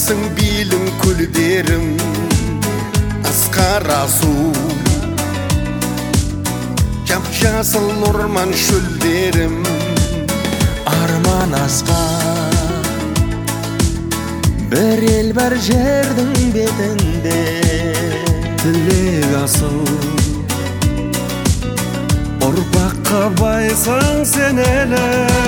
Өлсің билің күлдерім Асқара су Жап-жасыл орман шөлдерім Арман асқан бір ел бар жердің бетінде Тілек асыл ұрпаққа байсаң сен әлі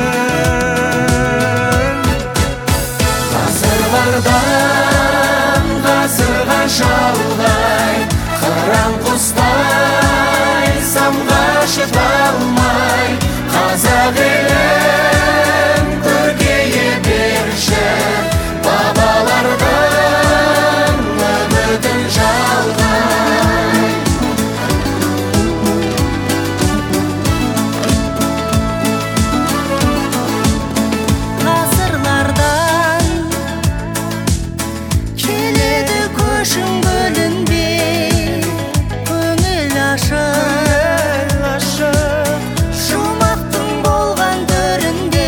Ғасырлардан ғасырға шалғай Қыран құстай самға шыта алмай Қазақ елін көркейе берші Бабалардан үмітін жалғай Ғасырлардан келеді көшің бөлінбей Көңіл ашық Жұмақтың болған төрінде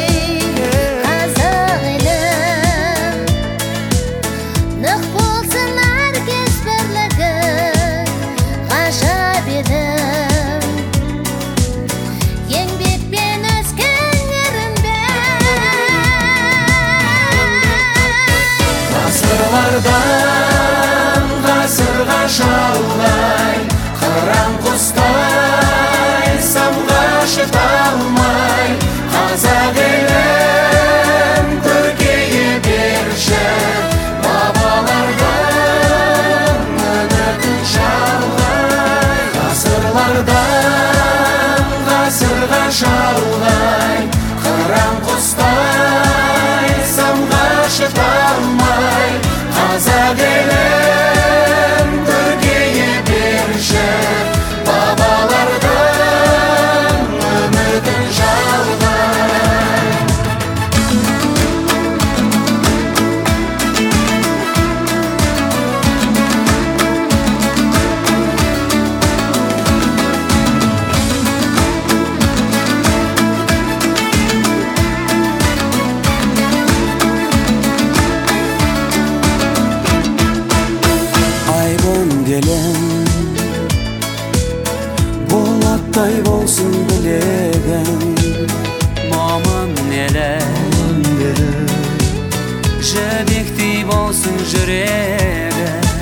Қазақ елім нық болсын әркез бірлігі Ғажап едім еңбекпен өскен ерінбен Ғасырлардан ғасырға шалғай Қыран құстай самға шыта алмай Қазақ елін көркейе берші Бабалардан үмітін жалғай Ғасырлардан ғасырға шалғай Қыран құстай самға шыта алмай Қазақ елін көркейе берші Бабалардан үмітін жалғай Айбын келем болаттай болсын білегім Мамын елі жібектей болсын жүрегі